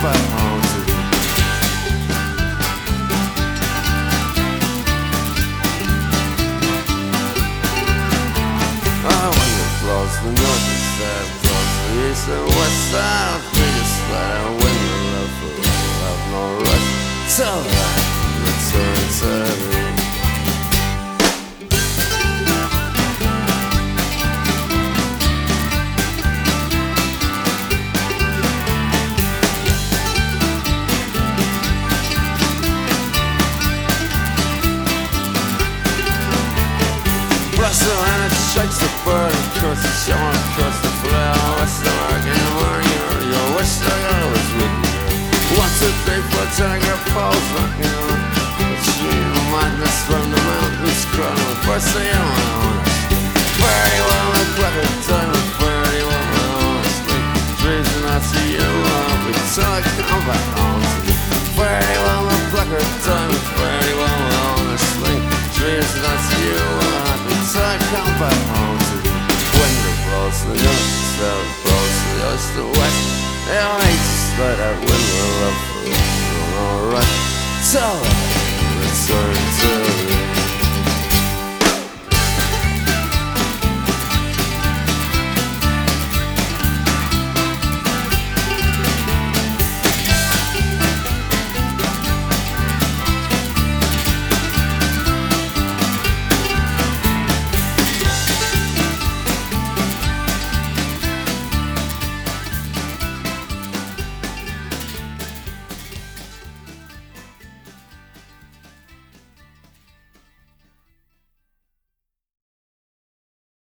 back home to you. When it blows the north and south, blows the east and west side, we just let out wind and love for love, no rush. Till that return to me. Russell and it shakes the bird across the shore, across the flare. West American warrior, your wish I was with you. 1, 2, 3, 4, tiger falls knocking on. But she madness from the mountains crawling. First thing I want to very well, I pluck a time and very well, I want to sleep. Dreams and I see you up until I come back home to you. Very well, I pluck a time and very well, I want to sleep. Dreams and I see you up until I come back home to you. Wind that blows to the north, south blows to the east and west. Yeah, I just let that wind will love for alright. So I return to